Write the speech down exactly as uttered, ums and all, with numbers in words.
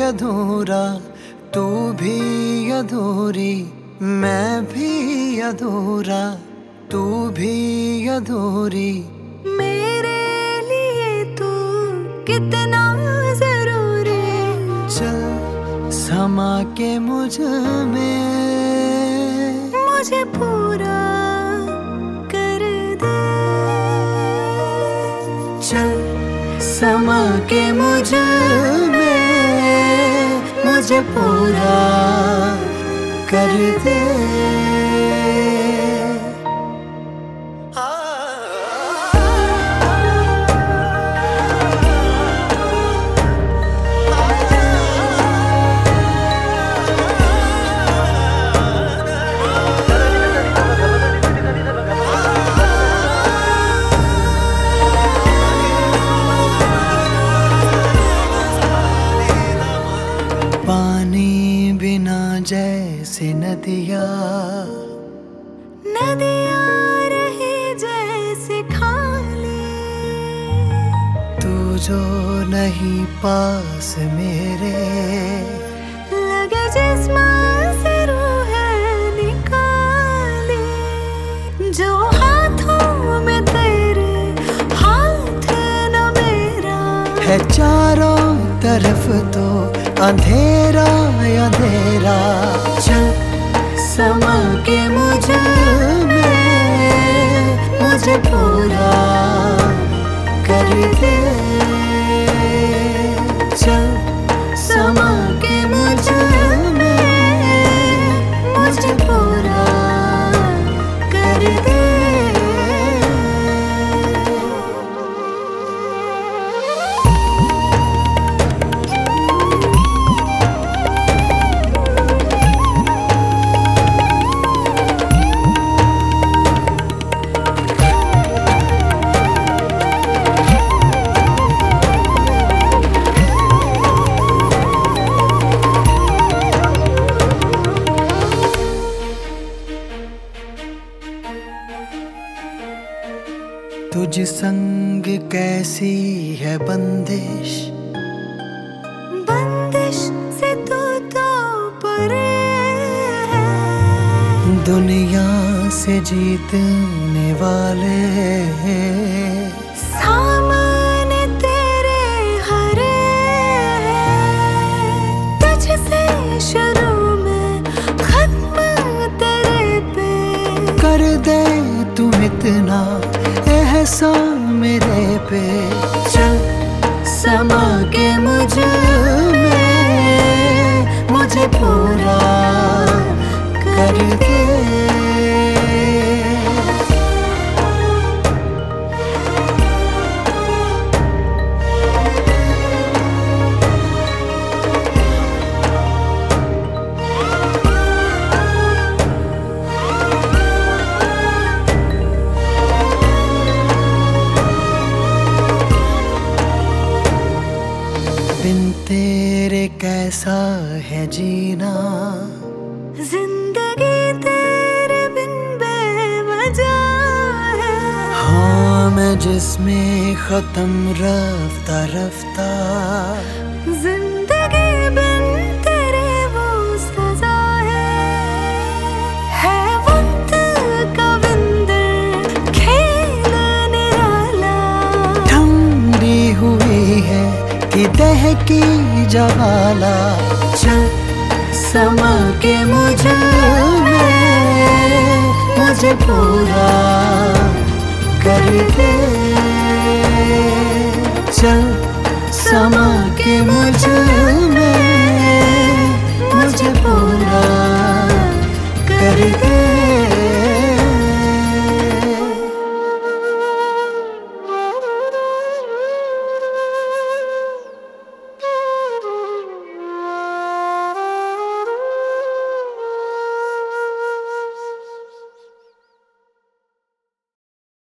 अधूरा, तू भी अधूरी, मैं भी अधूरा, तू भी अधूरी। मेरे लिए तू कितना जरूरी। चल समा के मुझ में मुझे पूरा कर दे। चल समा के मुझ में मुझे पूरा कर दे। पानी बिना जैसे नदिया, नदिया रही जैसे खाली। तू जो नहीं पास मेरे, लगे जिस्म से रूह निकाली। जो हाथों में तेरे हाथ न मेरा, है चारों तरफ तो अंधेरा अंधेरा। चल समा के मुझ में मुझे पूरा कर दे। चल समा के मुझ में मुझे पूरा कर दे। तुझ संग कैसी है बंदिश, बंदिश से तू तो परे है। दुनिया से जीतने वाले सामने तेरे हरे हैं। तुझसे शुरू में खत्म तेरे पे। कर दे तू इतना एहसान मेरे पे। चल समा के मुझ में मुझे पूरा कर दे। बिन तेरे कैसा है जीना, जिंदगी तेरे बिन बेवजह है। हाँ मैं जिसमें खत्म रफ्ता रफ्ता, जिंदगी बिन तेरे वो सजा है। है वक्त का विंदर खेल निराला। ठंडी हुई है कि दहकी ज्वाला। चल समा के मुझ में मुझे पूरा कर दे। चल समा के मुझ में मुझे पूरा कर दे।